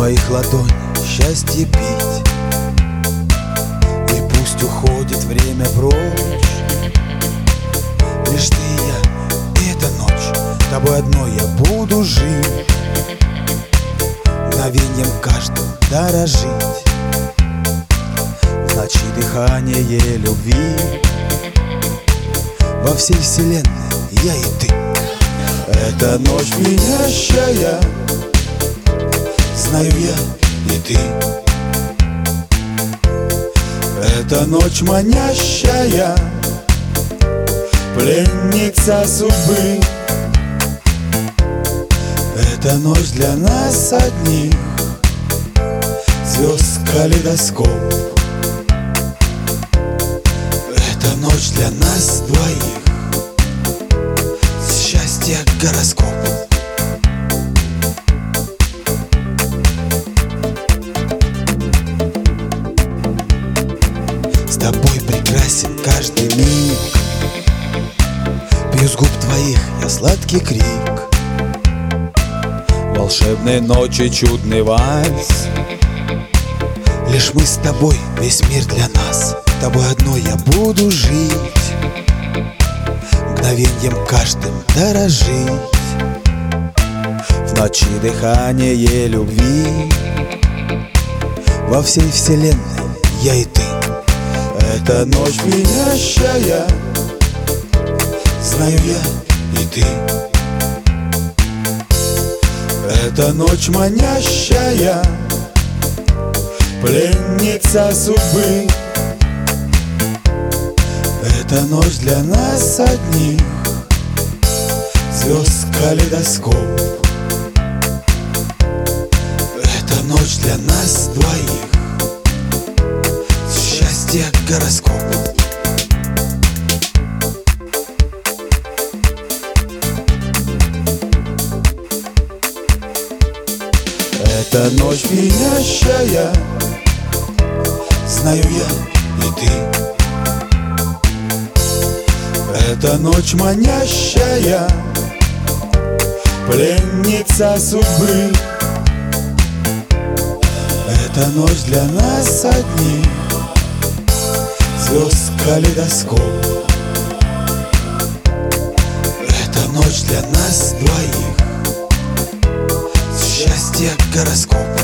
твоих ладоней счастье пить. И пусть уходит время прочь, лишь ты и я, и эта ночь, тобой одной я буду жить, мгновеньем каждым дорожить. В ночи дыхание любви, во всей вселенной я и ты. Это ночь пьянящая, знаю я и ты. Это ночь манящая, пленница судьбы. Это ночь для нас одних, звезд калейдоскоп. Это ночь для нас двоих, счастье гороскоп. С тобой прекрасен каждый миг, пью с губ твоих я сладкий крик. Волшебной ночи чудный вальс, лишь мы с тобой, весь мир для нас. Тобой одной я буду жить, мгновеньем каждым дорожить. В ночи дыхание любви, во всей вселенной я и ты. Это ночь пьянящая, знаю я и ты. Это ночь манящая, пленница судьбы. Это ночь для нас одних, звезд калейдоскоп. Это ночь для нас двоих, счастье гороскоп. Это ночь пьянящая, знаю я и ты. Это ночь манящая, пленница судьбы. Это ночь для нас одних, звезд калейдоскоп. Это ночь для нас двоих, счастье гороскоп.